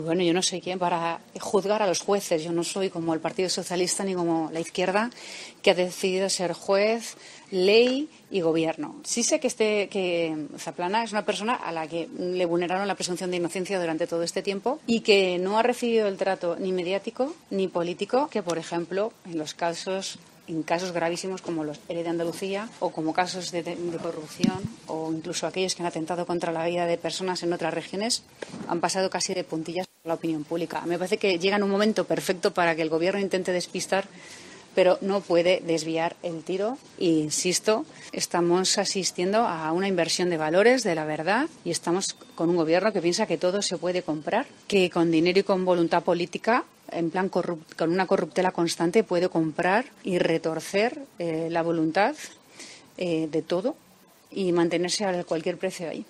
Bueno, yo no soy quien para juzgar a los jueces. Yo no soy como el Partido Socialista ni como la izquierda, que ha decidido ser juez, ley y gobierno. Sí sé que Zaplana es una persona a la que le vulneraron la presunción de inocencia durante todo este tiempo y que no ha recibido el trato ni mediático ni político que, por ejemplo, en casos gravísimos como los ERE de Andalucía o como casos de corrupción o incluso aquellos que han atentado contra la vida de personas en otras regiones, han pasado casi de puntillas por la opinión pública. Me parece que llega en un momento perfecto para que el Gobierno intente despistar, pero no puede desviar el tiro. E insisto, estamos asistiendo a una inversión de valores, de la verdad, y estamos con un Gobierno que piensa que todo se puede comprar, que con dinero y con voluntad política, en plan con una corruptela constante, puede comprar y retorcer la voluntad de todo y mantenerse a cualquier precio ahí.